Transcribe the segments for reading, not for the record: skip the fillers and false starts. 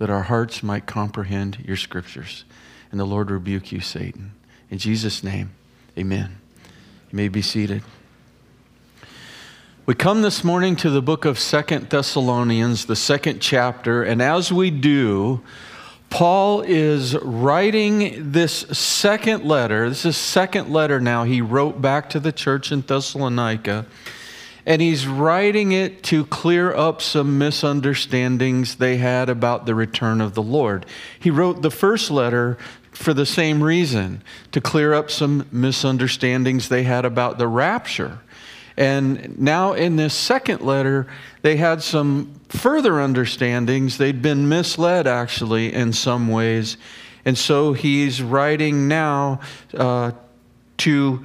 that our hearts might comprehend your scriptures. And the Lord rebuke you, Satan. In Jesus' name, amen. You may be seated. We come this morning to the book of 2 Thessalonians, the 2nd chapter, and as we do, Paul is writing this second letter. This is second letter now he wrote back to the church in Thessalonica, and he's writing it to clear up some misunderstandings they had about the return of the Lord. He wrote the first letter for the same reason, to clear up some misunderstandings they had about the rapture. And now in this second letter, they had some further understandings. They'd been misled, actually, in some ways. And so he's writing now to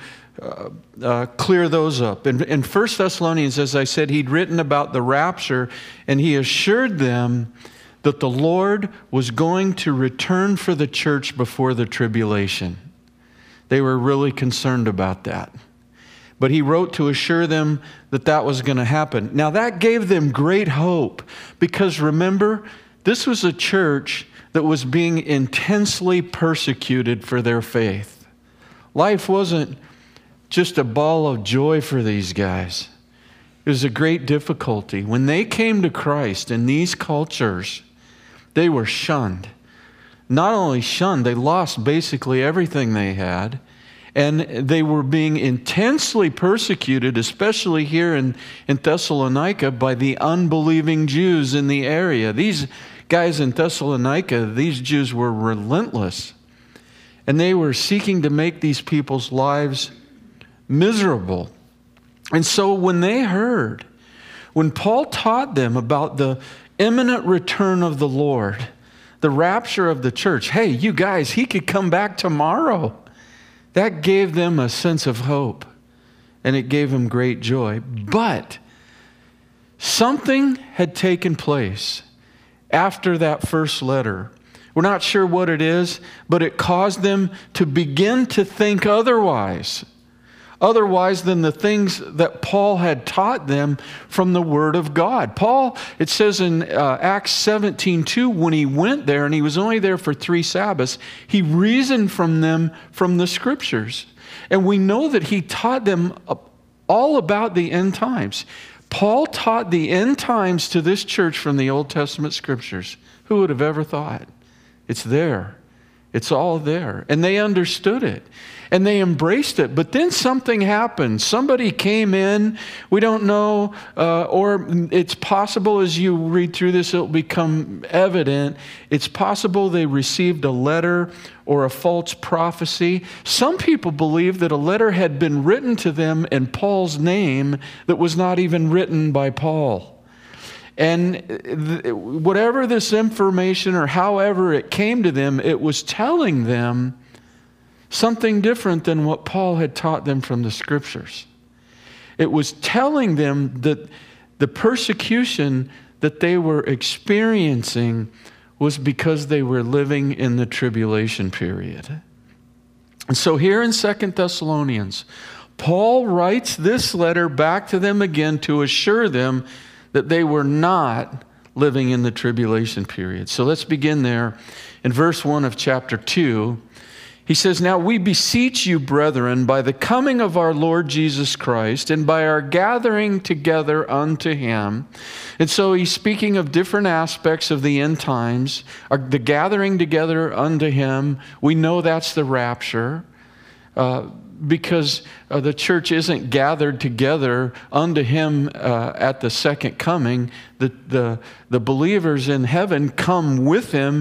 clear those up. In 1 Thessalonians, as I said, he'd written about the rapture, and he assured them that the Lord was going to return for the church before the tribulation. They were really concerned about that. But he wrote to assure them that that was going to happen. Now that gave them great hope, because remember, this was a church that was being intensely persecuted for their faith. Life wasn't just a ball of joy for these guys. It was a great difficulty. When they came to Christ in these cultures, they were shunned. Not only shunned, they lost basically everything they had. And they were being intensely persecuted, especially here in Thessalonica, by the unbelieving Jews in the area. These guys in Thessalonica, these Jews were relentless. And they were seeking to make these people's lives miserable. And so when they heard, when Paul taught them about the imminent return of the Lord, the rapture of the church, hey, you guys, he could come back tomorrow. That gave them a sense of hope, and it gave them great joy. But something had taken place after that first letter. We're not sure what it is, but it caused them to begin to think otherwise than the things that Paul had taught them from the Word of God. Paul, it says in Acts 17:2, when he went there, and he was only there for 3 Sabbaths, he reasoned from them from the Scriptures. And we know that he taught them all about the end times. Paul taught the end times to this church from the Old Testament Scriptures. Who would have ever thought? It's there. It's all there. And they understood it. And they embraced it. But then something happened. Somebody came in. We don't know. Or it's possible as you read through this, it'll become evident. It's possible they received a letter or a false prophecy. Some people believe that a letter had been written to them in Paul's name that was not even written by Paul. And whatever this information or however it came to them, it was telling them something different than what Paul had taught them from the Scriptures. It was telling them that the persecution that they were experiencing was because they were living in the tribulation period. And so here in 2 Thessalonians, Paul writes this letter back to them again to assure them that they were not living in the tribulation period. So let's begin there in verse 1 of chapter 2. He says, "Now we beseech you, brethren, by the coming of our Lord Jesus Christ, and by our gathering together unto him." And so he's speaking of different aspects of the end times. The gathering together unto him, we know that's the rapture. Because the church isn't gathered together unto him at the second coming. The believers in heaven come with him.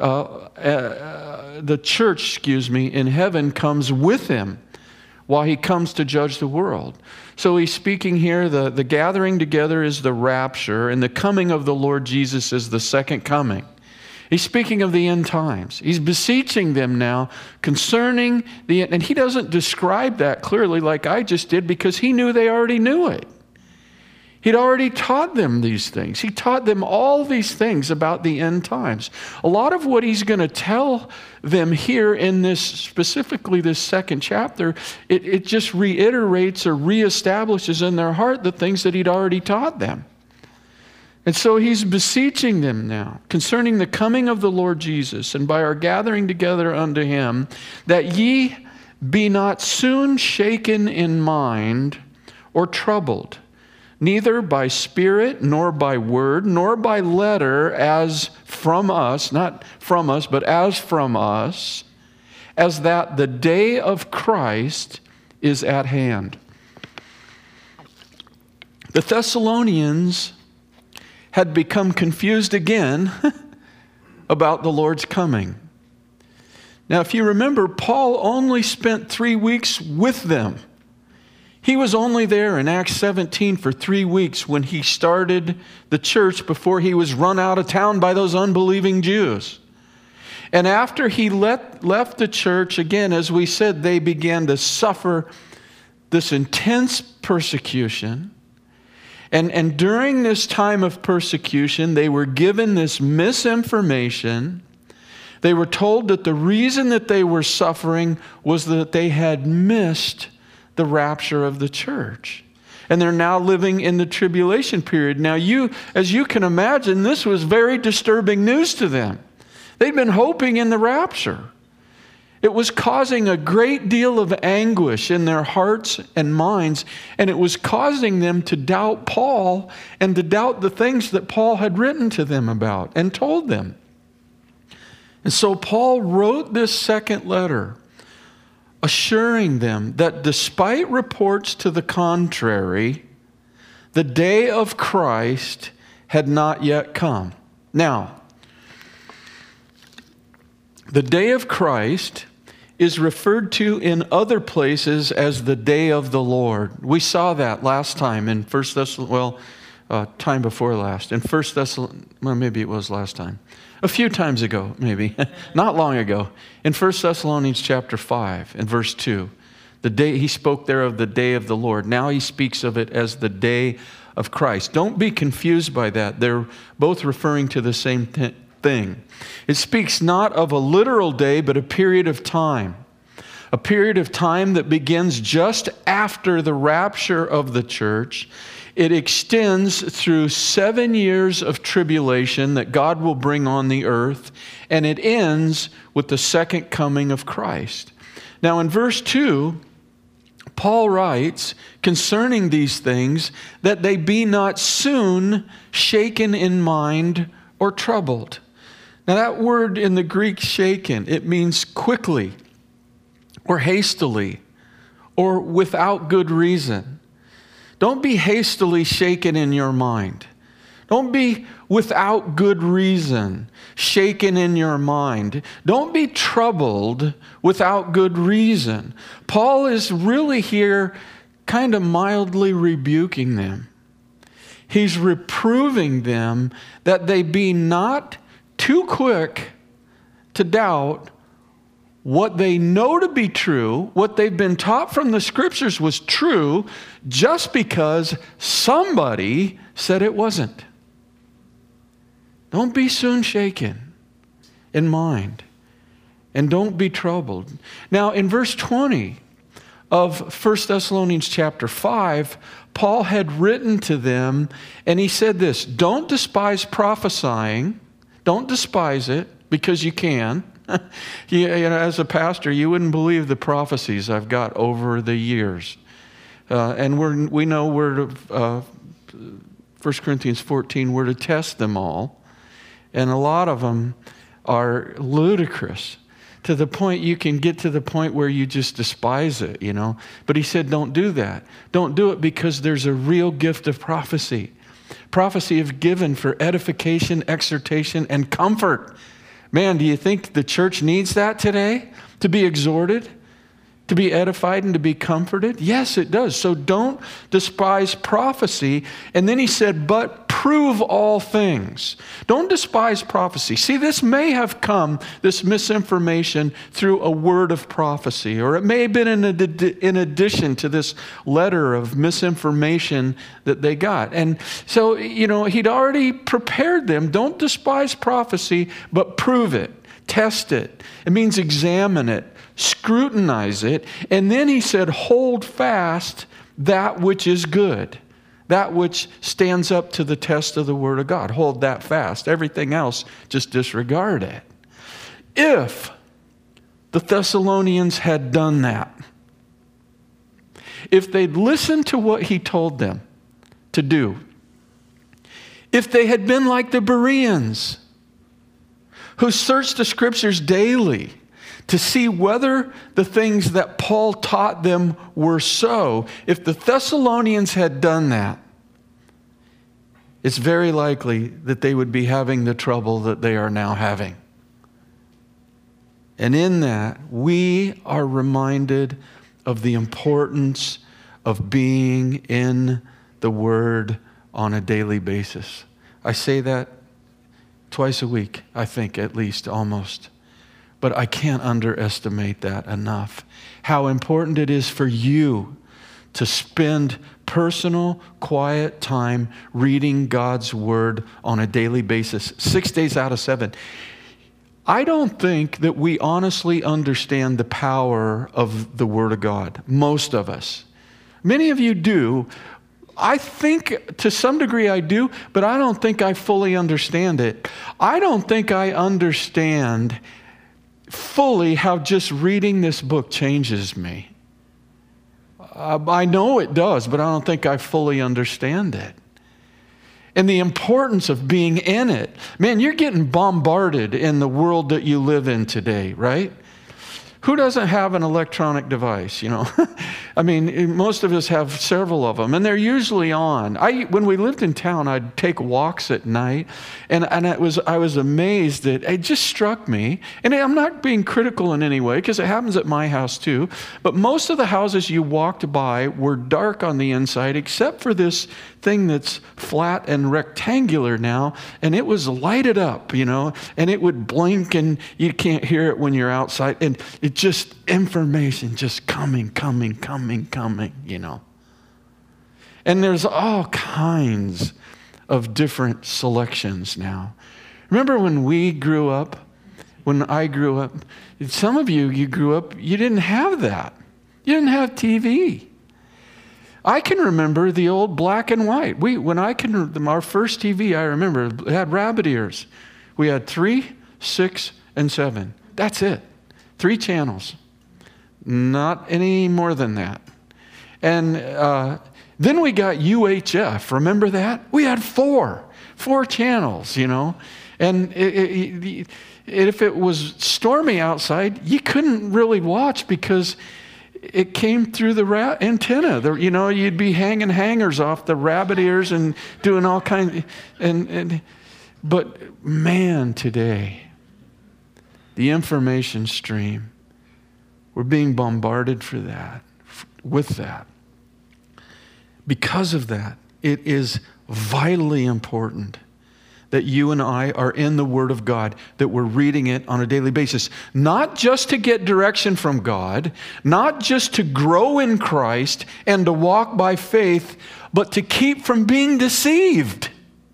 The church, in heaven comes with him while he comes to judge the world. So he's speaking here, the gathering together is the rapture, and the coming of the Lord Jesus is the second coming. He's speaking of the end times. He's beseeching them now concerning the end. And he doesn't describe that clearly like I just did, because he knew they already knew it. He'd already taught them these things. He taught them all these things about the end times. A lot of what he's going to tell them here in this, specifically this second chapter, it just reiterates or reestablishes in their heart the things that he'd already taught them. And so he's beseeching them now concerning the coming of the Lord Jesus, and by our gathering together unto him, that ye be not soon shaken in mind or troubled, neither by spirit, nor by word, nor by letter, as from us, not from us, but as from us, as that the day of Christ is at hand. The Thessalonians had become confused again about the Lord's coming. Now, if you remember, Paul only spent 3 weeks with them. He was only there in Acts 17 for 3 weeks when he started the church before he was run out of town by those unbelieving Jews. And after he left the church, again, as we said, they began to suffer this intense persecution. And during this time of persecution, they were given this misinformation. They were told that the reason that they were suffering was that they had missed the rapture of the church. And they're now living in the tribulation period. Now, as you can imagine, this was very disturbing news to them. They'd been hoping in the rapture. It was causing a great deal of anguish in their hearts and minds, and it was causing them to doubt Paul and to doubt the things that Paul had written to them about and told them. And so Paul wrote this second letter, assuring them that despite reports to the contrary, the day of Christ had not yet come. Now, the day of Christ is referred to in other places as the day of the Lord. We saw that last time in time before last. In 1 Thessalonians, well, maybe it was last time. A few times ago, maybe. Not long ago. In 1 Thessalonians chapter 5 and verse 2. The day he spoke there of the day of the Lord. Now he speaks of it as the day of Christ. Don't be confused by that. They're both referring to the same thing. It speaks not of a literal day, but a period of time. A period of time that begins just after the rapture of the church. It extends through 7 years of tribulation that God will bring on the earth, and it ends with the second coming of Christ. Now in verse 2, Paul writes concerning these things that they be not soon shaken in mind or troubled. Now that word in the Greek, shaken, it means quickly or hastily or without good reason. Don't be hastily shaken in your mind. Don't be without good reason shaken in your mind. Don't be troubled without good reason. Paul is really here kind of mildly rebuking them. He's reproving them that they be not too quick to doubt what they know to be true, what they've been taught from the scriptures was true, just because somebody said it wasn't. Don't be soon shaken in mind, and don't be troubled. Now, in verse 20 of 1 Thessalonians chapter 5, Paul had written to them, and he said this, don't despise prophesying. Don't despise it, because you can. As a pastor, you wouldn't believe the prophecies I've got over the years. And we know we're to, 1 Corinthians 14, we're to test them all. And a lot of them are ludicrous to the point you can get to the point where you just despise it, But he said, don't do that. Don't do it because there's a real gift of prophecy. Prophecy is given for edification, exhortation, and comfort. Man, do you think the church needs that today? To be exhorted, to be edified, and to be comforted? Yes, it does. So don't despise prophecy. And then he said, but prove all things. Don't despise prophecy. See, this may have come, this misinformation, through a word of prophecy, or it may have been in addition to this letter of misinformation that they got. And so, he'd already prepared them. Don't despise prophecy, but prove it. Test it. It means examine it. Scrutinize it. And then he said, hold fast that which is good. That which stands up to the test of the Word of God. Hold that fast. Everything else, just disregard it. If the Thessalonians had done that, if they'd listened to what he told them to do, if they had been like the Bereans, who searched the Scriptures daily to see whether the things that Paul taught them were so, if the Thessalonians had done that, it's very likely that they would be having the trouble that they are now having. And in that, we are reminded of the importance of being in the Word on a daily basis. I say that twice a week, I think, at least, almost. But I can't underestimate that enough. How important it is for you to spend personal, quiet time reading God's Word on a daily basis, 6 days out of 7. I don't think that we honestly understand the power of the Word of God, most of us. Many of you do. I think to some degree I do, but I don't think I fully understand it. I don't think I understand fully how just reading this book changes me. I know it does, but I don't think I fully understand it. And the importance of being in it. Man, you're getting bombarded in the world that you live in today, right? Who doesn't have an electronic device, you know? I mean, most of us have several of them, and they're usually on. When we lived in town, I'd take walks at night, and I was amazed that it just struck me, and I'm not being critical in any way, because it happens at my house too, but most of the houses you walked by were dark on the inside, except for this thing that's flat and rectangular now, and it was lighted up, you know, and it would blink, and you can't hear it when you're outside, and it just, information just coming, you know. And there's all kinds of different selections now. Remember when we grew up, when I grew up, some of you grew up, you didn't have that. You didn't have TV. I can remember the old black and white. Our first TV, I remember, it had rabbit ears. We had 3, 6, and 7. That's it. 3 channels. Not any more than that. And then we got UHF. Remember that? We had 4 channels, you know. And if it was stormy outside, you couldn't really watch because it came through the antenna. You know, you'd be hanging hangers off the rabbit ears and doing all kinds. But man, today, the information stream, we're being bombarded with that. Because of that, it is vitally important that you and I are in the Word of God, that we're reading it on a daily basis. Not just to get direction from God, not just to grow in Christ and to walk by faith, but to keep from being deceived.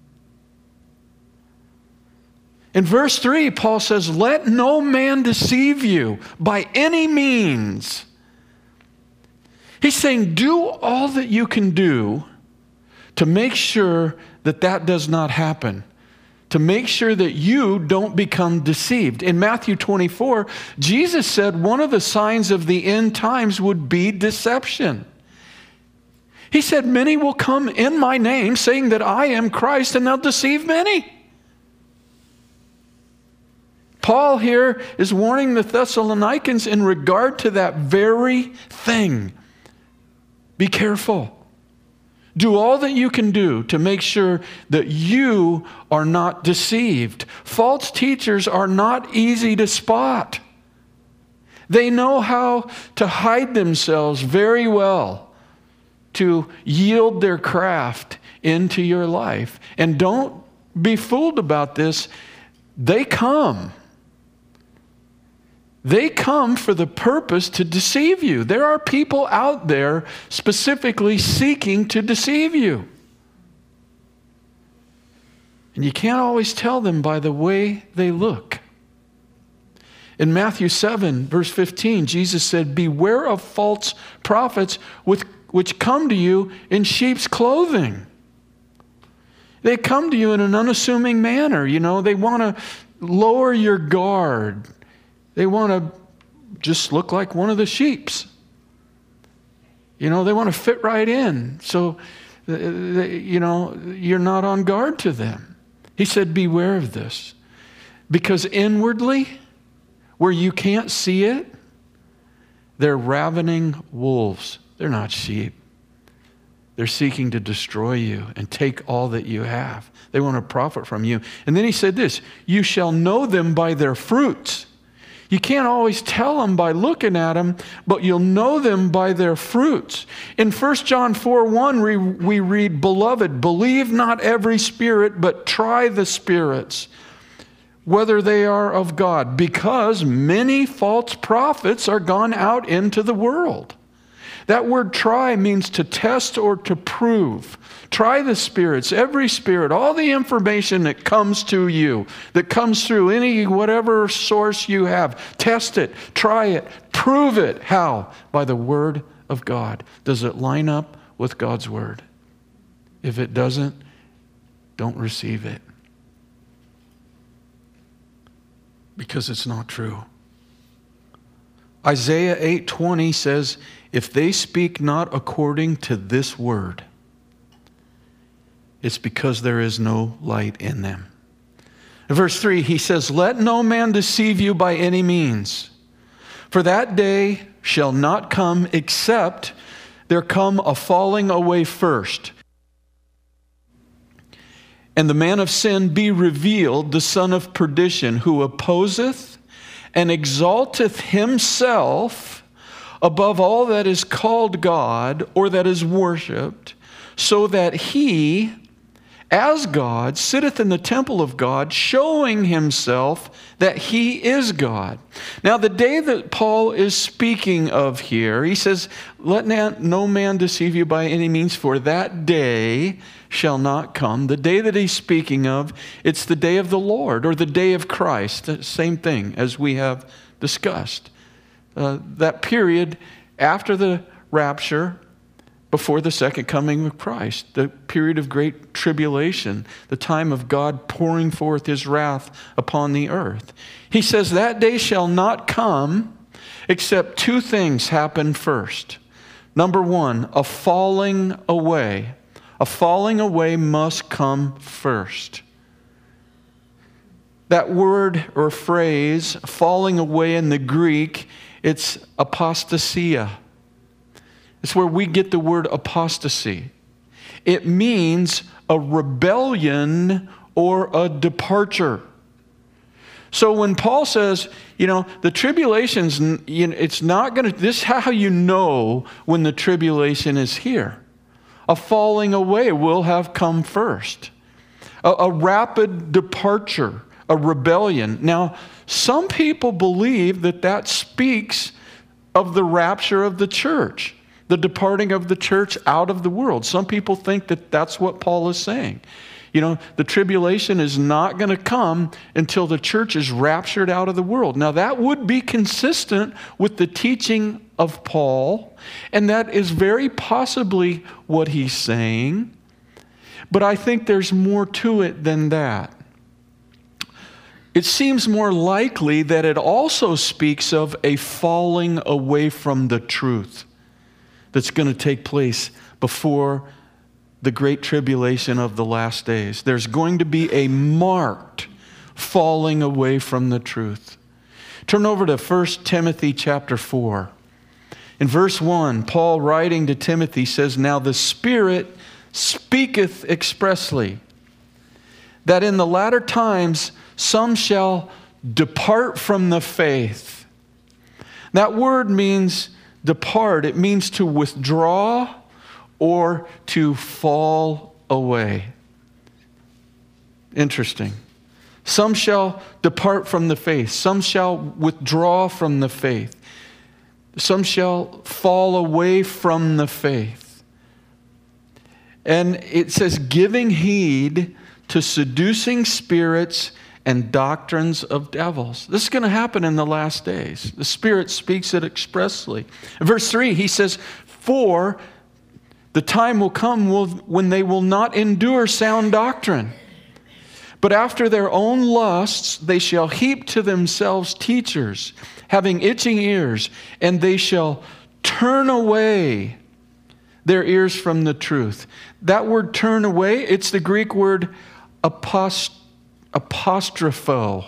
In verse 3, Paul says, "Let no man deceive you by any means." He's saying, do all that you can do to make sure that that does not happen. To make sure that you don't become deceived. In Matthew 24, Jesus said one of the signs of the end times would be deception. He said, "Many will come in my name, saying that I am Christ, and they'll deceive many." Paul here is warning the Thessalonians in regard to that very thing. Be careful. Do all that you can do to make sure that you are not deceived. False teachers are not easy to spot. They know how to hide themselves very well to yield their craft into your life. And don't be fooled about this. They come. They come for the purpose to deceive you. There are people out there specifically seeking to deceive you. And you can't always tell them by the way they look. In Matthew 7, verse 15, Jesus said, "Beware of false prophets which come to you in sheep's clothing. They come to you in an unassuming manner. They want to lower your guard. They want to just look like one of the sheeps. They want to fit right in. So, you're not on guard to them. He said, beware of this. Because inwardly, where you can't see it, they're ravening wolves. They're not sheep. They're seeking to destroy you and take all that you have. They want to profit from you. And then he said this, you shall know them by their fruits. You can't always tell them by looking at them, but you'll know them by their fruits. In 1 John 4:1, we read, Beloved, believe not every spirit, but try the spirits, whether they are of God, because many false prophets are gone out into the world. That word try means to test or to prove. Try the spirits, every spirit, all the information that comes to you, that comes through any whatever source you have. Test it, try it, prove it. How? By the word of God. Does it line up with God's word? If it doesn't, don't receive it. Because it's not true. Isaiah 8:20 says, if they speak not according to this word, it's because there is no light in them. In verse 3, he says, let no man deceive you by any means, for that day shall not come except there come a falling away first, and the man of sin be revealed, the son of perdition, who opposeth and exalteth himself above all that is called God or that is worshipped, so that he, as God, sitteth in the temple of God, showing himself that he is God. Now, the day that Paul is speaking of here, he says, let no man deceive you by any means, for that day shall not come. The day that he's speaking of, it's the day of the Lord, or the day of Christ. The same thing as we have discussed. That period after the rapture, before the second coming of Christ, the period of great tribulation, the time of God pouring forth his wrath upon the earth. He says that day shall not come except two things happen first. Number one, a falling away. A falling away must come first. That word or phrase, falling away in the Greek, it's apostasia. It's where we get the word apostasy. It means a rebellion or a departure. So when Paul says, the tribulation's, it's not going to, this is how you know when the tribulation is here. A falling away will have come first. A rapid departure, a rebellion. Now, some people believe that speaks of the rapture of the church, the departing of the church out of the world. Some people think that that's what Paul is saying. The tribulation is not going to come until the church is raptured out of the world. Now, that would be consistent with the teaching of Paul, and that is very possibly what he's saying. But I think there's more to it than that. It seems more likely that it also speaks of a falling away from the truth that's going to take place before the great tribulation of the last days. There's going to be a marked falling away from the truth. Turn over to 1 Timothy chapter 4. In verse 1, Paul writing to Timothy says, now the Spirit speaketh expressly, that in the latter times some shall depart from the faith. That word means depart. It means to withdraw or to fall away. Interesting. Some shall depart from the faith. Some shall withdraw from the faith. Some shall fall away from the faith. And it says, giving heed to seducing spirits and doctrines of devils. This is going to happen in the last days. The Spirit speaks it expressly. In verse 3, he says, for The time will come when they will not endure sound doctrine. But after their own lusts, they shall heap to themselves teachers, having itching ears, and they shall turn away their ears from the truth. That word turn away, it's the Greek word apostropho.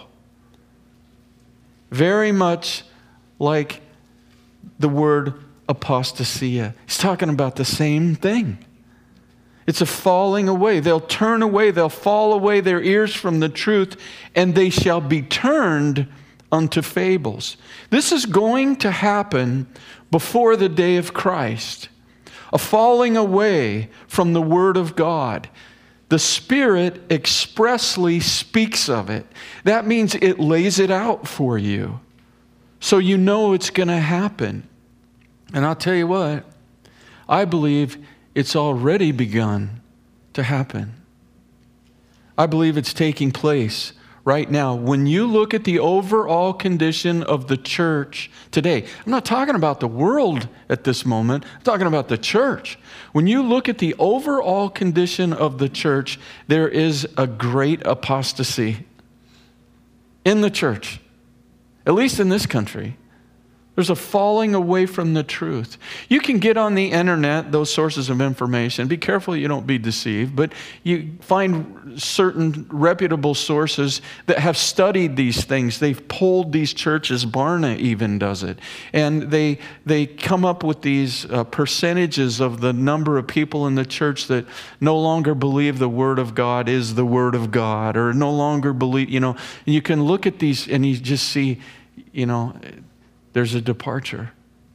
Very much like the word apostasia. He's talking about the same thing. It's a falling away. They'll turn away, they'll fall away their ears from the truth, and they shall be turned unto fables. This is going to happen before the day of Christ. A falling away from the Word of God. The Spirit expressly speaks of it. That means it lays it out for you, so you know it's going to happen. And I'll tell you what, I believe it's already begun to happen. I believe it's taking place right now. When you look at the overall condition of the church today, I'm not talking about the world at this moment, I'm talking about the church. When you look at the overall condition of the church, there is a great apostasy in the church, at least in this country. There's a falling away from the truth. You can get on the internet, those sources of information. Be careful you don't be deceived, but you find certain reputable sources that have studied these things. They've polled these churches. Barna even does it. And they come up with these percentages of the number of people in the church that no longer believe the Word of God is the Word of God, or no longer believe, and you can look at these and you just see, there's a departure.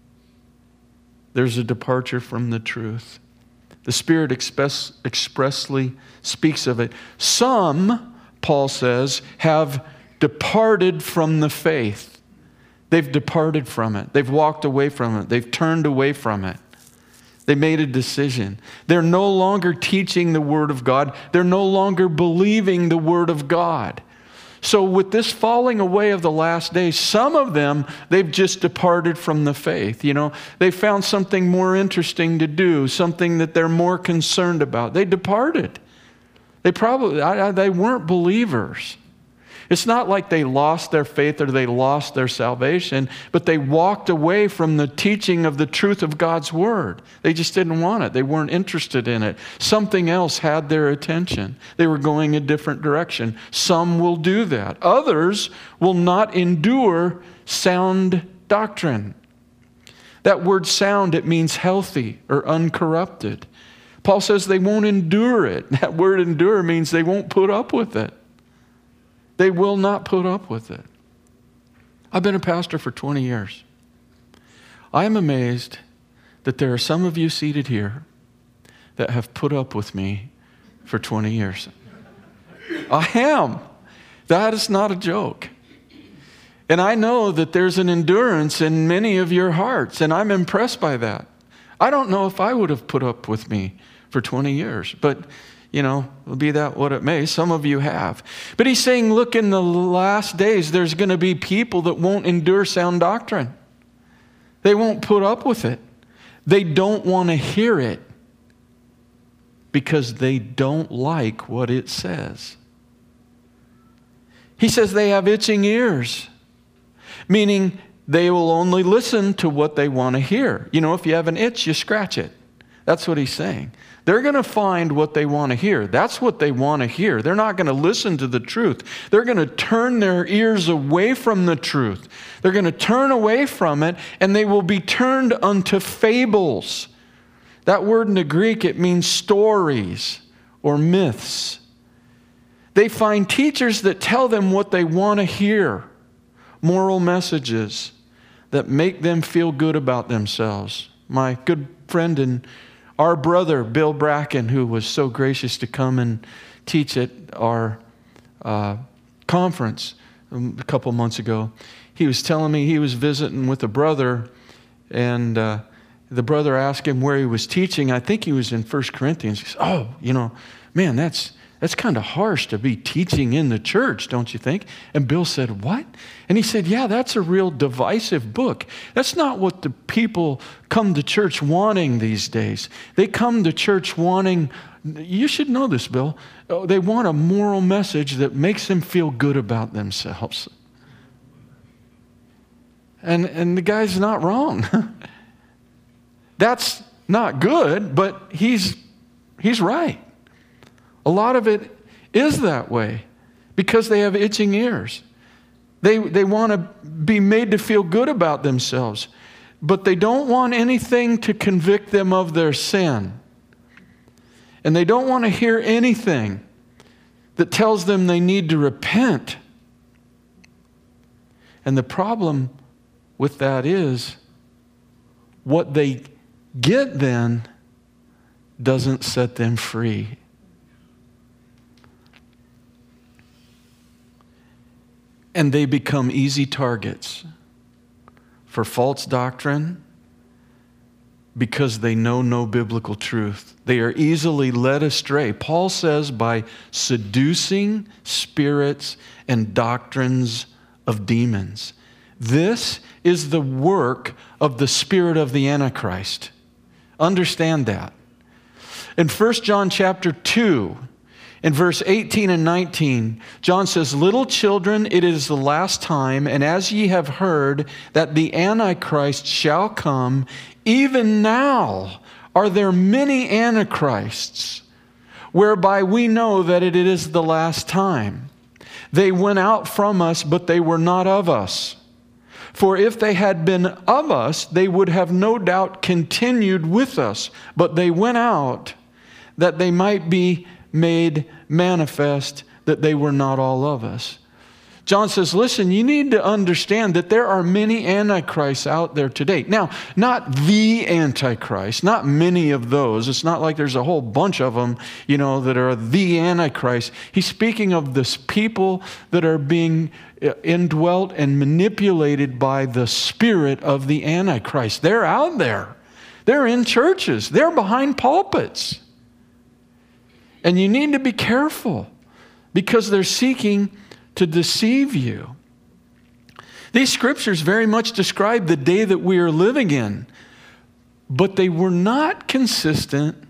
There's a departure from the truth. The Spirit expressly speaks of it. Some, Paul says, have departed from the faith. They've departed from it. They've walked away from it. They've turned away from it. They made a decision. They're no longer teaching the Word of God. They're no longer believing the Word of God. So with this falling away of the last days, some of them, they've just departed from the faith. They found something more interesting to do, something that they're more concerned about. They departed. They weren't believers. It's not like they lost their faith or they lost their salvation, but they walked away from the teaching of the truth of God's Word. They just didn't want it. They weren't interested in it. Something else had their attention. They were going a different direction. Some will do that. Others will not endure sound doctrine. That word sound, it means healthy or uncorrupted. Paul says they won't endure it. That word endure means they won't put up with it. They will not put up with it. I've been a pastor for 20 years. I am amazed that there are some of you seated here that have put up with me for 20 years. I am. That is not a joke. And I know that there's an endurance in many of your hearts, and I'm impressed by that. I don't know if I would have put up with me for 20 years, but be that what it may, some of you have. But he's saying, look, in the last days, there's going to be people that won't endure sound doctrine. They won't put up with it. They don't want to hear it because they don't like what it says. He says they have itching ears, meaning they will only listen to what they want to hear. If you have an itch, you scratch it. That's what he's saying. They're going to find what they want to hear. That's what they want to hear. They're not going to listen to the truth. They're going to turn their ears away from the truth. They're going to turn away from it, and they will be turned unto fables. That word in the Greek, it means stories or myths. They find teachers that tell them what they want to hear, moral messages that make them feel good about themselves. My good friend and our brother, Bill Bracken, who was so gracious to come and teach at our conference a couple months ago, he was telling me he was visiting with a brother, and the brother asked him where he was teaching. I think he was in 1 Corinthians. He said, man, that's That's kind of harsh to be teaching in the church, don't you think? And Bill said, what? And he said, yeah, that's a real divisive book. That's not what the people come to church wanting these days. They come to church wanting, you should know this, Bill, they want a moral message that makes them feel good about themselves. And the guy's not wrong. That's not good, but he's right. A lot of it is that way because they have itching ears. They want to be made to feel good about themselves, but they don't want anything to convict them of their sin. And they don't want to hear anything that tells them they need to repent. And the problem with that is what they get then doesn't set them free. And they become easy targets for false doctrine because they know no biblical truth. They are easily led astray. Paul says by seducing spirits and doctrines of demons. This is the work of the spirit of the Antichrist. Understand that. In 1 John chapter 2, in verse 18 and 19, John says, little children, it is the last time, and as ye have heard that the Antichrist shall come, even now are there many Antichrists, whereby we know that it is the last time. They went out from us, but they were not of us. For if they had been of us, they would have no doubt continued with us. But they went out that they might be made manifest that they were not all of us. John says, listen, you need to understand that there are many antichrists out there today. Now, not the Antichrist, not many of those. It's not like there's a whole bunch of them, that are the Antichrist. He's speaking of this people that are being indwelt and manipulated by the spirit of the Antichrist. They're out there. They're in churches. They're behind pulpits. And you need to be careful because they're seeking to deceive you. These scriptures very much describe the day that we are living in, but they were not consistent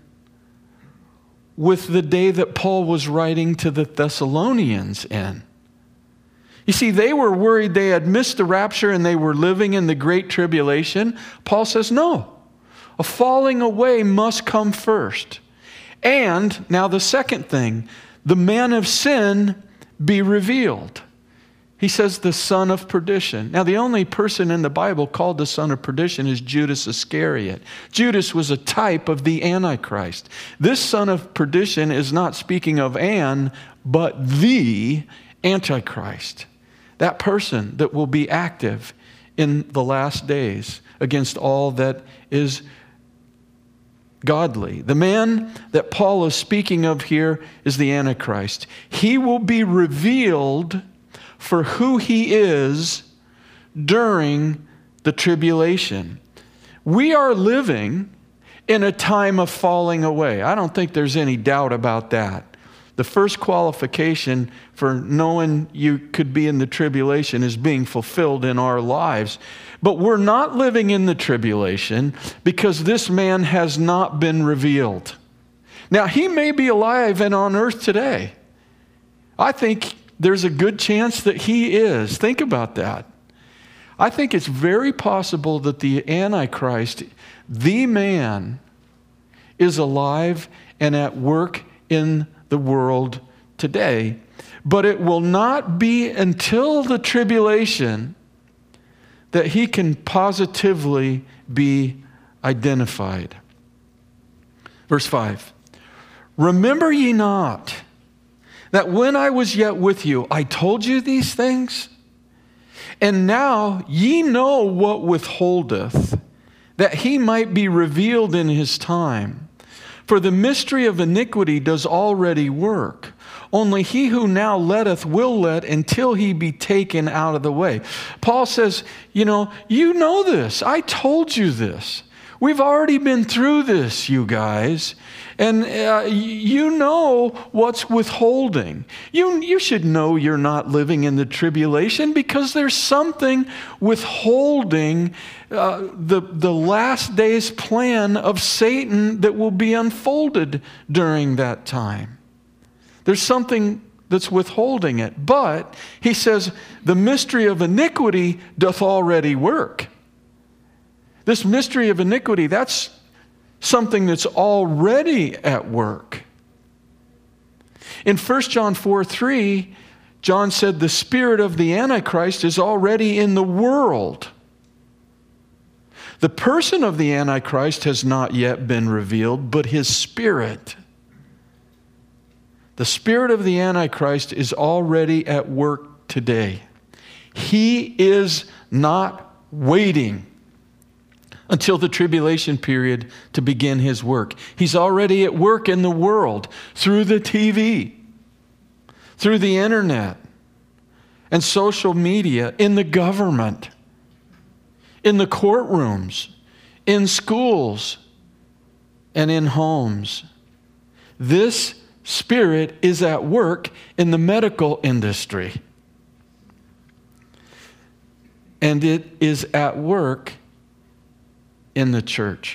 with the day that Paul was writing to the Thessalonians in. You see, they were worried they had missed the rapture and they were living in the great tribulation. Paul says, no, a falling away must come first. And now the second thing, the man of sin be revealed. He says the son of perdition. Now the only person in the Bible called the son of perdition is Judas Iscariot. Judas was a type of the Antichrist. This son of perdition is not speaking of an, but the Antichrist. That person that will be active in the last days against all that is godly. The man that Paul is speaking of here is the Antichrist. He will be revealed for who he is during the tribulation. We are living in a time of falling away. I don't think there's any doubt about that. The first qualification for knowing you could be in the tribulation is being fulfilled in our lives. But we're not living in the tribulation because this man has not been revealed. Now, he may be alive and on earth today. I think there's a good chance that he is. Think about that. I think it's very possible that the Antichrist, the man, is alive and at work in the world today. But it will not be until the tribulation that he can positively be identified. Verse 5. Remember ye not that when I was yet with you, I told you these things? And now ye know what withholdeth, that he might be revealed in his time. For the mystery of iniquity does already work. Only he who now letteth will let until he be taken out of the way. Paul says, you know this. I told you this. We've already been through this, you guys. And you know what's withholding. You should know you're not living in the tribulation because there's something withholding the last days plan of Satan that will be unfolded during that time. There's something that's withholding it. But, he says, the mystery of iniquity doth already work. This mystery of iniquity, that's something that's already at work. In 1 John 4:3, John said the spirit of the Antichrist is already in the world. The person of the Antichrist has not yet been revealed, but his spirit. The spirit of the Antichrist is already at work today. He is not waiting until the tribulation period to begin his work. He's already at work in the world through the TV, through the internet, and social media, in the government, in the courtrooms, in schools, and in homes. This spirit is at work in the medical industry. And it is at work in the church,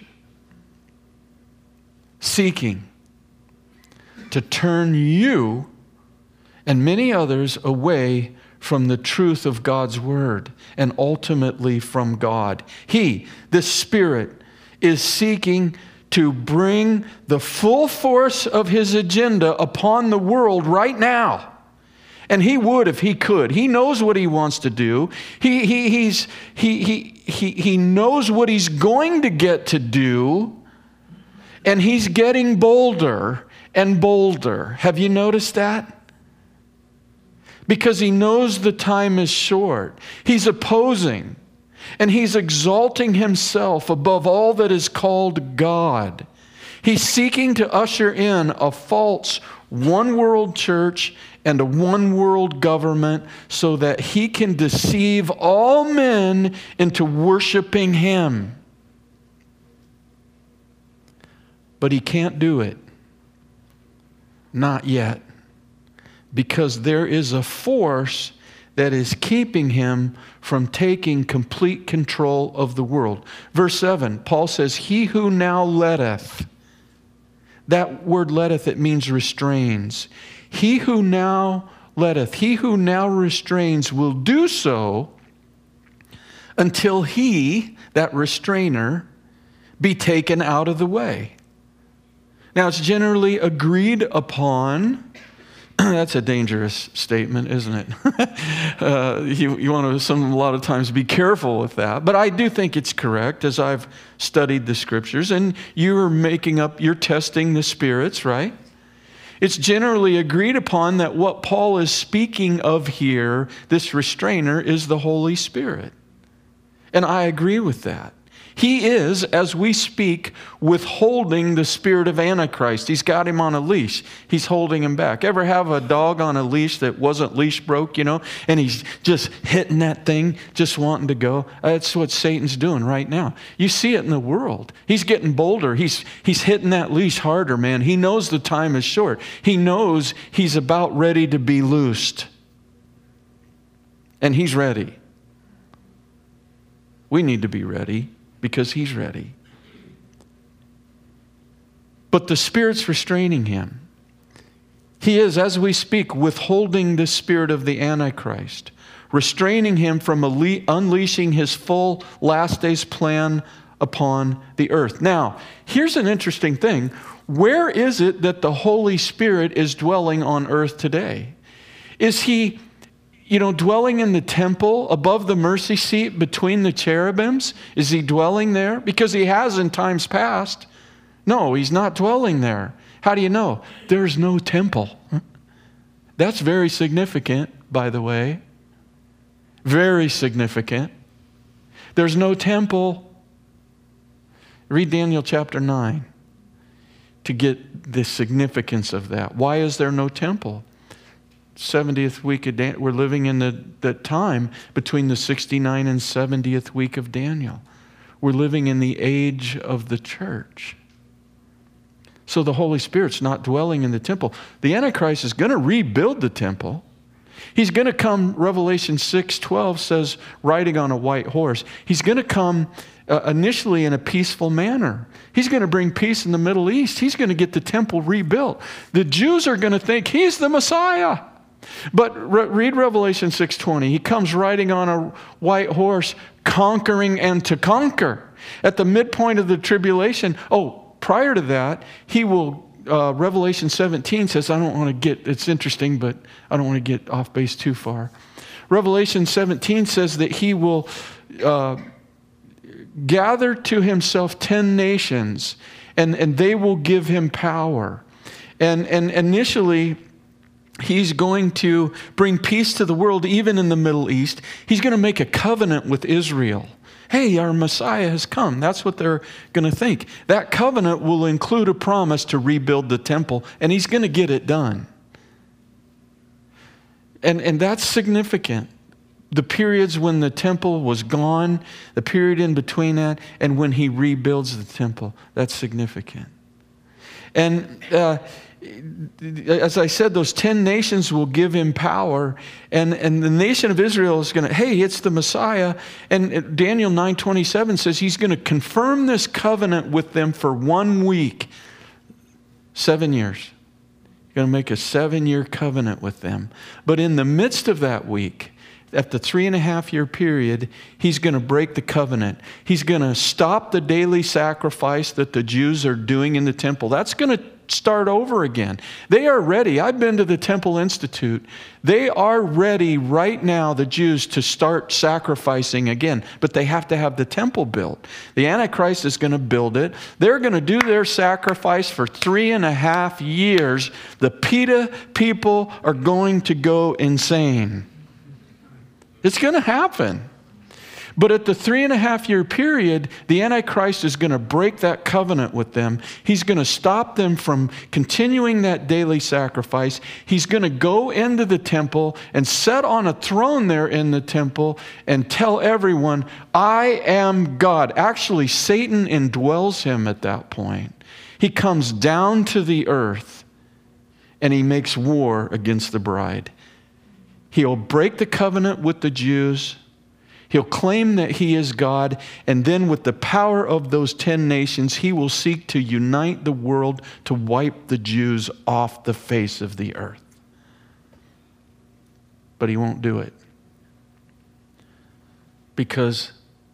seeking to turn you and many others away from the truth of God's word and ultimately from God. This spirit, is seeking to bring the full force of his agenda upon the world right now. And he would if he could. He knows what he wants to do. He knows what he's going to get to do. And he's getting bolder and bolder. Have you noticed that? Because he knows the time is short. He's opposing. And he's exalting himself above all that is called God. He's seeking to usher in a false one-world church and a one-world government so that he can deceive all men into worshiping him. But he can't do it. Not yet. Because there is a force that is keeping him from taking complete control of the world. Verse 7, Paul says, "He who now letteth," that word letteth, it means restrains. "He who now letteth," he who now restrains, will do so until he, that restrainer, be taken out of the way. Now, it's generally agreed upon. That's a dangerous statement, isn't it? You want to, a lot of times, be careful with that. But I do think it's correct, as I've studied the Scriptures. And you're testing the spirits, right? It's generally agreed upon that what Paul is speaking of here, this restrainer, is the Holy Spirit. And I agree with that. He is, as we speak, withholding the spirit of Antichrist. He's got him on a leash. He's holding him back. Ever have a dog on a leash that wasn't leash broke, and he's just hitting that thing, just wanting to go? That's what Satan's doing right now. You see it in the world. He's getting bolder. He's hitting that leash harder, man. He knows the time is short. He knows he's about ready to be loosed. And he's ready. We need to be ready, because he's ready. But the Spirit's restraining him. He is, as we speak, withholding the spirit of the Antichrist, restraining him from unleashing his full last days plan upon the earth. Now, here's an interesting thing. Where is it that the Holy Spirit is dwelling on earth today? Is he dwelling in the temple above the mercy seat between the cherubims? Is he dwelling there? Because he has in times past. No, he's not dwelling there. How do you know? There's no temple. That's very significant, by the way. Very significant. There's no temple. Read Daniel chapter 9 to get the significance of that. Why is there no temple? 70th week of Daniel. We're living in the time between the 69th and 70th week of Daniel. we're living in the age of the church. So the Holy Spirit's not dwelling in the temple. The Antichrist is going to rebuild the temple. He's going to come, Revelation 6:12 says, riding on a white horse. He's going to come initially in a peaceful manner. He's going to bring peace in the Middle East. He's going to get the temple rebuilt. The Jews are going to think he's the Messiah. But read Revelation 6:20. He comes riding on a white horse, conquering and to conquer. At the midpoint of the tribulation, prior to that, he will, Revelation 17 says, it's interesting, but I don't want to get off base too far. Revelation 17 says that he will gather to himself 10 nations, and they will give him power. And initially, he's going to bring peace to the world, even in the Middle East. He's going to make a covenant with Israel. Hey, our Messiah has come. That's what they're going to think. That covenant will include a promise to rebuild the temple, and he's going to get it done. And that's significant. The periods when the temple was gone, the period in between that, and when he rebuilds the temple, that's significant. And as I said, those 10 nations will give him power, and the nation of Israel is going to, hey, it's the Messiah. And Daniel 9:27 says he's going to confirm this covenant with them for 1 week, 7 years. He's going to make a 7-year covenant with them. But in the midst of that week, at the 3.5-year period, he's going to break the covenant. He's going to stop the daily sacrifice that the Jews are doing in the temple. That's going to start over again. They are ready. I've been to the Temple Institute. They are ready right now, the Jews, to start sacrificing again. But they have to have the temple built. The Antichrist is going to build it. They're going to do their sacrifice for 3.5 years. The PETA people are going to go insane. It's going to happen. But at the 3.5-year period, the Antichrist is going to break that covenant with them. He's going to stop them from continuing that daily sacrifice. He's going to go into the temple and sit on a throne there in the temple and tell everyone, I am God. Actually, Satan indwells him at that point. He comes down to the earth and he makes war against the bride. He'll break the covenant with the Jews. He'll claim that he is God, and then with the power of those 10 nations, he will seek to unite the world to wipe the Jews off the face of the earth. But he won't do it. Because,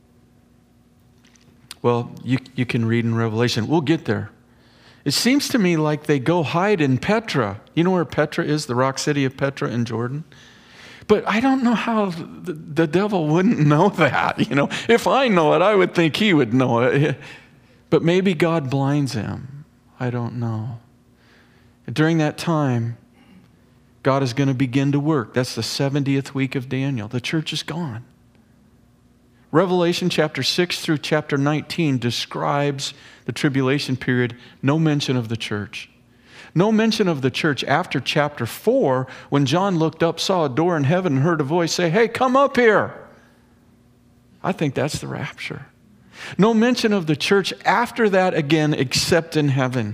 well, you can read in Revelation. We'll get there. It seems to me like they go hide in Petra. You know where Petra is, the rock city of Petra in Jordan? But I don't know how the devil wouldn't know that. You know, if I know it, I would think he would know it. But maybe God blinds him. I don't know. During that time, God is going to begin to work. That's the 70th week of Daniel. The church is gone. Revelation chapter 6 through chapter 19 describes the tribulation period. No mention of the church. No mention of the church after chapter 4, when John looked up, saw a door in heaven, and heard a voice say, hey, come up here. I think that's the rapture. No mention of the church after that again, except in heaven.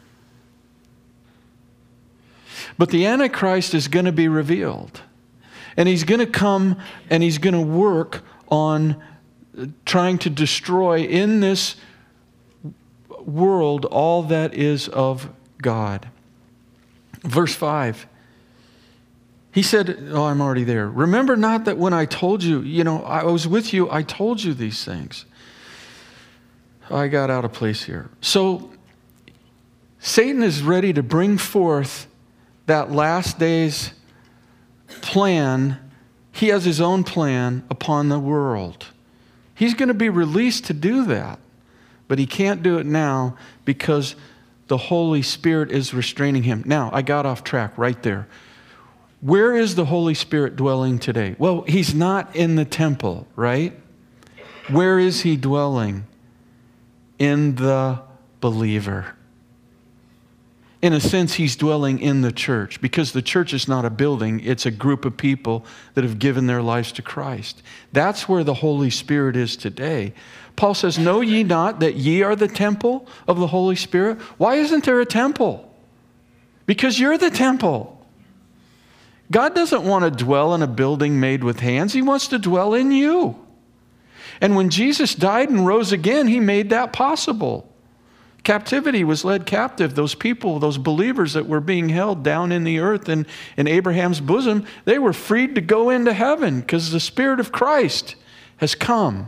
But the Antichrist is going to be revealed. And he's going to come and he's going to work on trying to destroy in this world all that is of God. Verse 5. He said, I'm already there. Remember not that when I told you, I was with you, I told you these things. I got out of place here. So Satan is ready to bring forth that last days plan. He has his own plan upon the world. He's going to be released to do that. But he can't do it now because the Holy Spirit is restraining him. Now, I got off track right there. Where is the Holy Spirit dwelling today? Well, he's not in the temple, right? Where is he dwelling? In the believer. In a sense, he's dwelling in the church, because the church is not a building, it's a group of people that have given their lives to Christ. That's where the Holy Spirit is today. Paul says, "Know ye not that ye are the temple of the Holy Spirit?" Why isn't there a temple? Because you're the temple. God doesn't want to dwell in a building made with hands. He wants to dwell in you. And when Jesus died and rose again, he made that possible. Captivity was led captive. Those people, those believers that were being held down in the earth and in Abraham's bosom, they were freed to go into heaven because the Spirit of Christ has come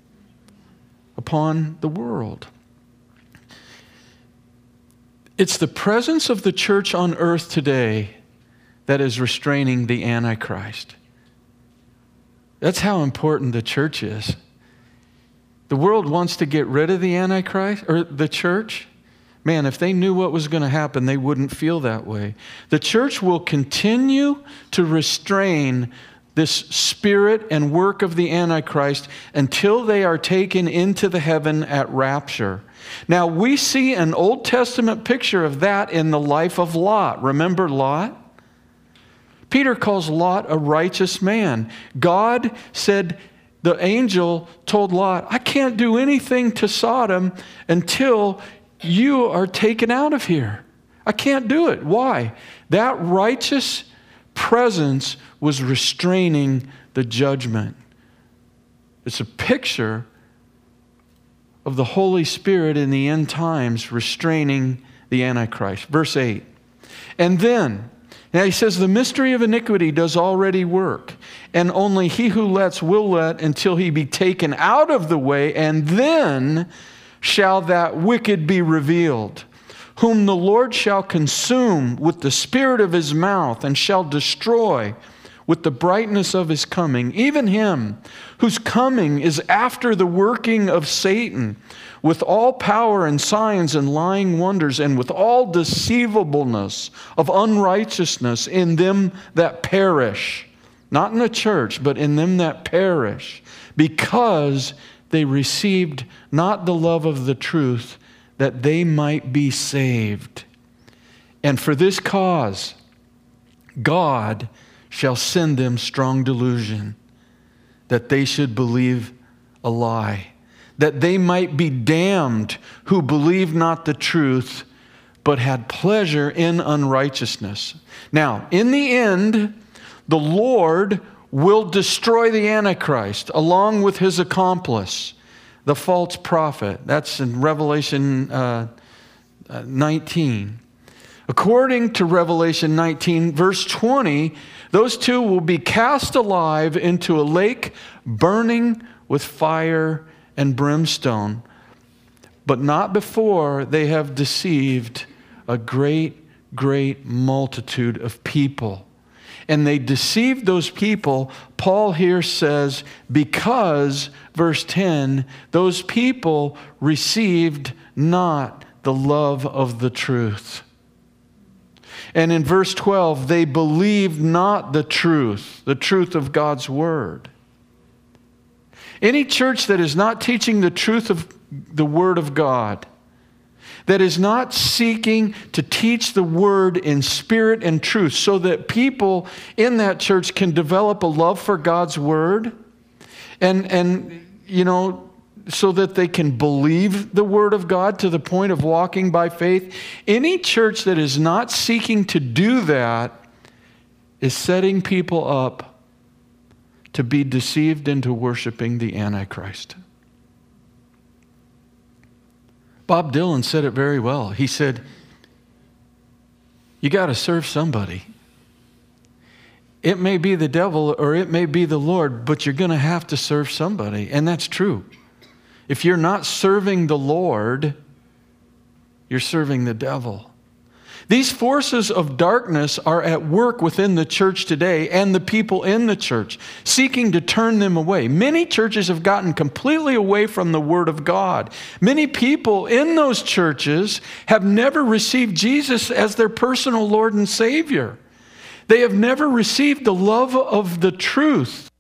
upon the world. It's the presence of the church on earth today that is restraining the Antichrist. That's how important the church is. The world wants to get rid of the Antichrist, or the church. Man, if they knew what was going to happen, they wouldn't feel that way. The church will continue to restrain this spirit and work of the Antichrist until they are taken into the heaven at rapture. Now, we see an Old Testament picture of that in the life of Lot. Remember Lot? Peter calls Lot a righteous man. God said, the angel told Lot, "I can't do anything to Sodom until you are taken out of here. I can't do it." Why? That righteous presence was restraining the judgment. It's a picture of the Holy Spirit in the end times restraining the Antichrist. Verse 8. And then, now he says, "The mystery of iniquity does already work, and only he who lets will let until he be taken out of the way, and then shall that wicked be revealed, whom the Lord shall consume with the spirit of his mouth, and shall destroy with the brightness of his coming, even him whose coming is after the working of Satan, with all power and signs and lying wonders, and with all deceivableness of unrighteousness in them that perish." Not in the church, but in them that perish, because they received not the love of the truth, that they might be saved. And for this cause, God shall send them strong delusion, that they should believe a lie, that they might be damned who believed not the truth, but had pleasure in unrighteousness. Now, in the end, the Lord will destroy the Antichrist along with his accomplice, the false prophet. That's in Revelation 19. According to Revelation 19, verse 20, those two will be cast alive into a lake burning with fire and brimstone, but not before they have deceived a great, great multitude of people. And they deceived those people, Paul here says, because, verse 10, those people received not the love of the truth. And in verse 12, they believed not the truth of God's word. Any church that is not teaching the truth of the word of God, that is not seeking to teach the word in spirit and truth so that people in that church can develop a love for God's word and so that they can believe the word of God to the point of walking by faith. Any church that is not seeking to do that is setting people up to be deceived into worshiping the Antichrist. Bob Dylan said it very well. He said, you got to serve somebody. It may be the devil or it may be the Lord, but you're going to have to serve somebody. And that's true. If you're not serving the Lord, you're serving the devil. These forces of darkness are at work within the church today and the people in the church, seeking to turn them away. Many churches have gotten completely away from the Word of God. Many people in those churches have never received Jesus as their personal Lord and Savior. They have never received the love of the truth.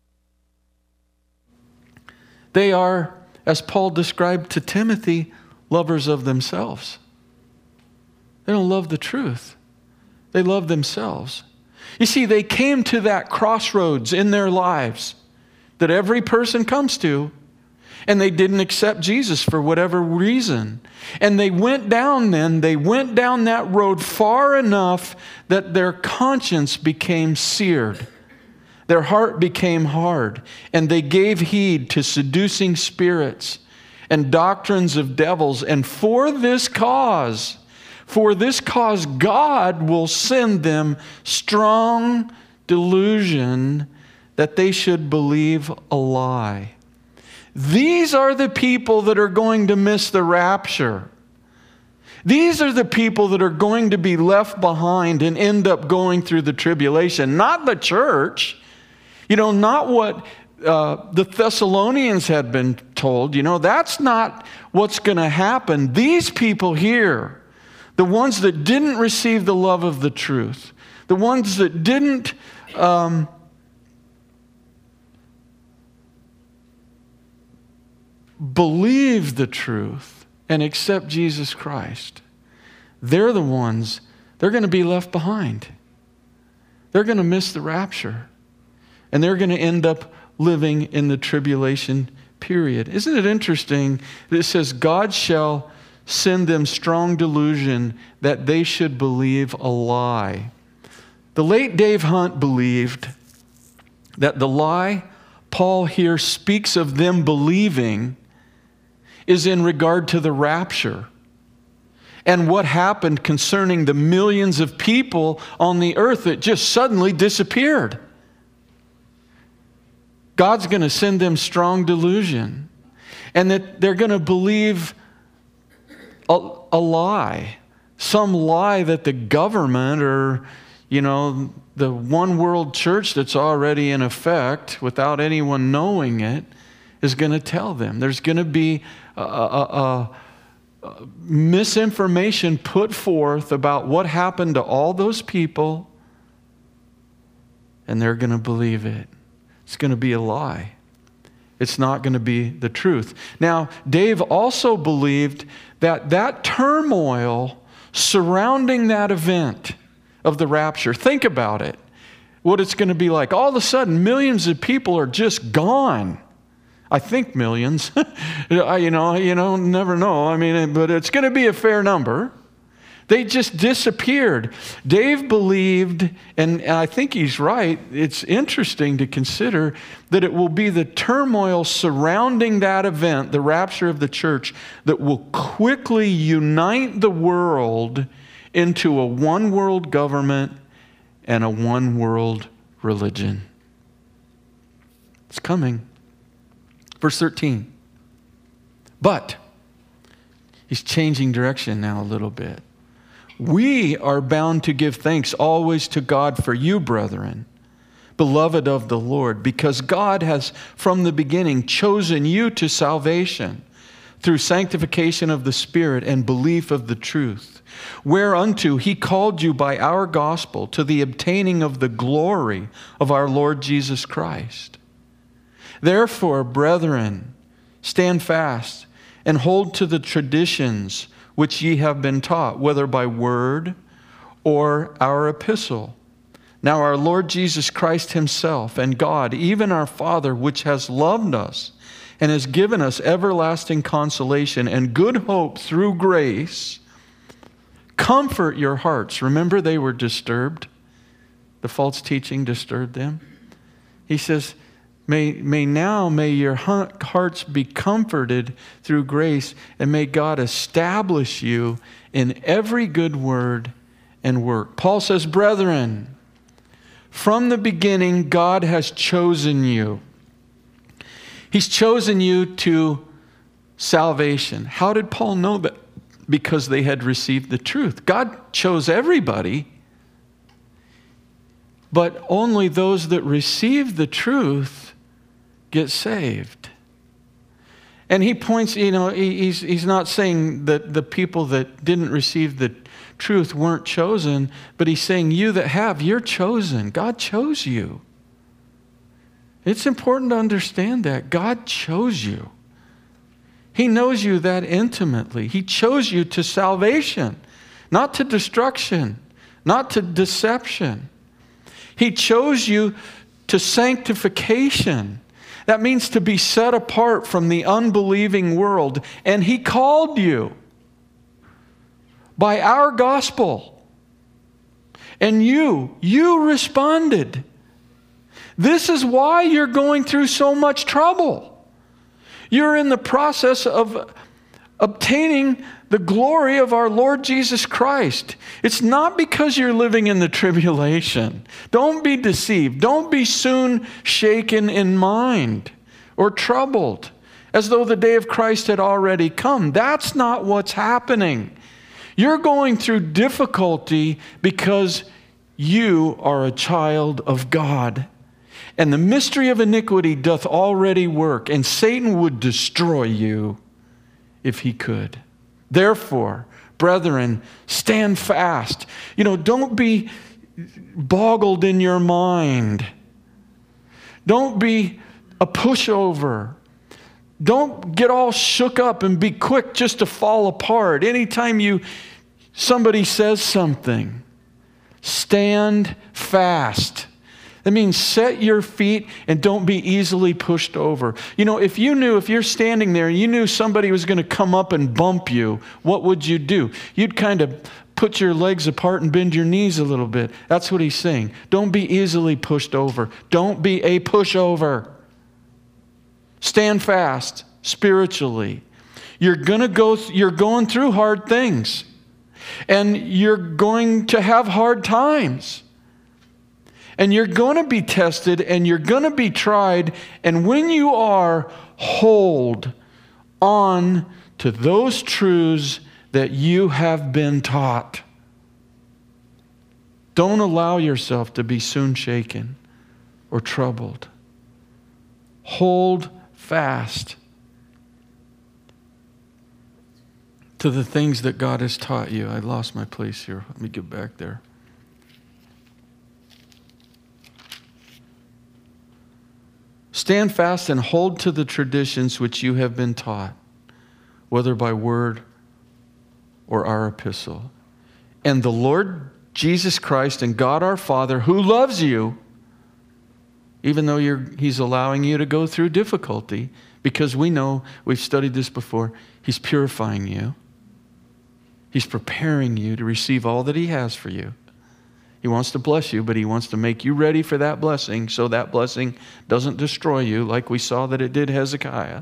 They are, as Paul described to Timothy, lovers of themselves. They don't love the truth. They love themselves. You see, they came to that crossroads in their lives that every person comes to, and they didn't accept Jesus for whatever reason. And they went down that road far enough that their conscience became seared. Their heart became hard, and they gave heed to seducing spirits and doctrines of devils. And for this cause, God will send them strong delusion that they should believe a lie. These are the people that are going to miss the rapture. These are the people that are going to be left behind and end up going through the tribulation, not the church. Not what the Thessalonians had been told. That's not what's going to happen. These people here, the ones that didn't receive the love of the truth, the ones that didn't believe the truth and accept Jesus Christ, they're the ones, they're going to be left behind. They're going to miss the rapture. And they're going to end up living in the tribulation period. Isn't it interesting that it says, God shall send them strong delusion that they should believe a lie. The late Dave Hunt believed that the lie Paul here speaks of them believing is in regard to the rapture and what happened concerning the millions of people on the earth that just suddenly disappeared. God's going to send them strong delusion, and that they're going to believe a lie, some lie that the government or, the one world church that's already in effect without anyone knowing it is going to tell them. There's going to be misinformation put forth about what happened to all those people, and they're going to believe it. It's going to be a lie. It's not going to be the truth. Now, Dave also believed that turmoil surrounding that event of the rapture, think about it, what it's going to be like. All of a sudden, millions of people are just gone. I think millions. Never know. But it's going to be a fair number. They just disappeared. Dave believed, and I think he's right, it's interesting to consider that it will be the turmoil surrounding that event, the rapture of the church, that will quickly unite the world into a one-world government and a one-world religion. It's coming. Verse 13. But, he's changing direction now a little bit. We are bound to give thanks always to God for you, brethren, beloved of the Lord, because God has from the beginning chosen you to salvation through sanctification of the Spirit and belief of the truth, whereunto he called you by our gospel to the obtaining of the glory of our Lord Jesus Christ. Therefore, brethren, stand fast and hold to the traditions which ye have been taught, whether by word or our epistle. Now our Lord Jesus Christ himself and God, even our Father, which has loved us and has given us everlasting consolation and good hope through grace, comfort your hearts. Remember, they were disturbed. The false teaching disturbed them. He says, May your hearts be comforted through grace, and may God establish you in every good word and work. Paul says, brethren, from the beginning, God has chosen you. He's chosen you to salvation. How did Paul know that? Because they had received the truth. God chose everybody, but only those that receive the truth get saved. And he points, he's not saying that the people that didn't receive the truth weren't chosen, but he's saying you that have, you're chosen. God chose you. It's important to understand that. God chose you. He knows you that intimately. He chose you to salvation. not to destruction, not to deception. He chose you to sanctification. That means to be set apart from the unbelieving world. And He called you by our gospel. And you responded. This is why you're going through so much trouble. You're in the process of obtaining the glory of our Lord Jesus Christ. It's not because you're living in the tribulation. Don't be deceived. Don't be soon shaken in mind or troubled as though the day of Christ had already come. That's not what's happening. You're going through difficulty because you are a child of God. And the mystery of iniquity doth already work, and Satan would destroy you if he could. Therefore, brethren, stand fast. Don't be boggled in your mind. Don't be a pushover. Don't get all shook up and be quick just to fall apart. Anytime somebody says something, stand fast. That means set your feet and don't be easily pushed over. If you're standing there and you knew somebody was going to come up and bump you, what would you do? You'd kind of put your legs apart and bend your knees a little bit. That's what he's saying. Don't be easily pushed over. Don't be a pushover. Stand fast spiritually. You're going through hard things. And you're going to have hard times. And you're going to be tested and you're going to be tried. And when you are, hold on to those truths that you have been taught. Don't allow yourself to be soon shaken or troubled. Hold fast to the things that God has taught you. I lost my place here. Let me get back there. Stand fast and hold to the traditions which you have been taught, whether by word or our epistle. And the Lord Jesus Christ and God our Father, who loves you, even though He's allowing you to go through difficulty, because we know, we've studied this before, He's purifying you. He's preparing you to receive all that He has for you. He wants to bless you, but He wants to make you ready for that blessing so that blessing doesn't destroy you like we saw that it did Hezekiah.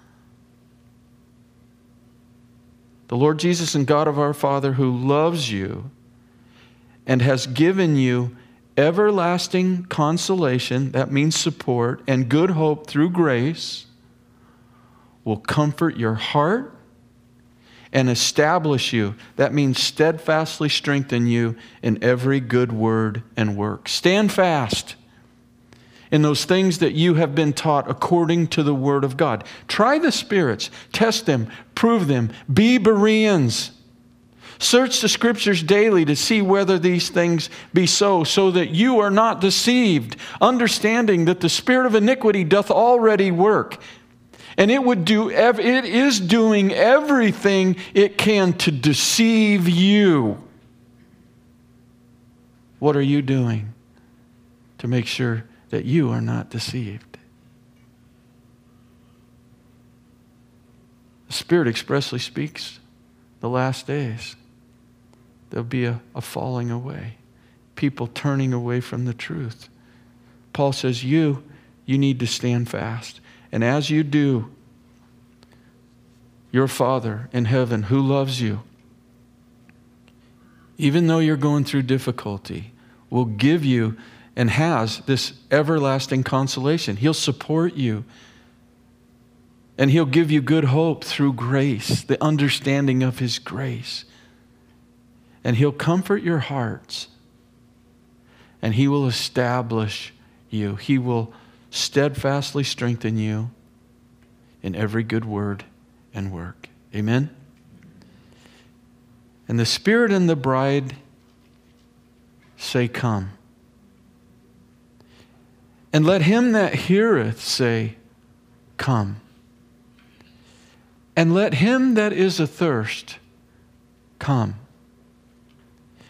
The Lord Jesus and God of our Father, who loves you and has given you everlasting consolation, that means support, and good hope through grace, will comfort your heart and establish you. That means steadfastly strengthen you in every good word and work. Stand fast in those things that you have been taught according to the Word of God. Try the spirits, test them, prove them. Be Bereans. Search the Scriptures daily to see whether these things be so that you are not deceived, understanding that the spirit of iniquity doth already work. And it is doing everything it can to deceive you. What are you doing to make sure that you are not deceived? The Spirit expressly speaks the last days. There'll be a falling away. People turning away from the truth. Paul says you need to stand fast. And as you do, your Father in heaven who loves you, even though you're going through difficulty, will give you and has this everlasting consolation. He'll support you. And He'll give you good hope through grace, the understanding of His grace. And He'll comfort your hearts. And He will establish you. He will steadfastly strengthen you in every good word and work. Amen? And the Spirit and the bride say, come. And let him that heareth say, come. And let him that is athirst come.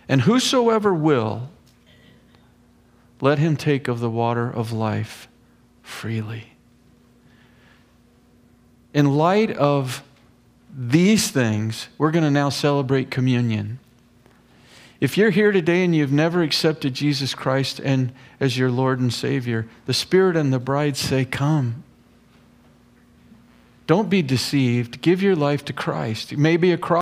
And whosoever will, let him take of the water of life freely. In light of these things, we're going to now celebrate communion. If you're here today and you've never accepted Jesus Christ as your Lord and Savior, the Spirit and the bride say, come. Don't be deceived. Give your life to Christ. It may be a cross.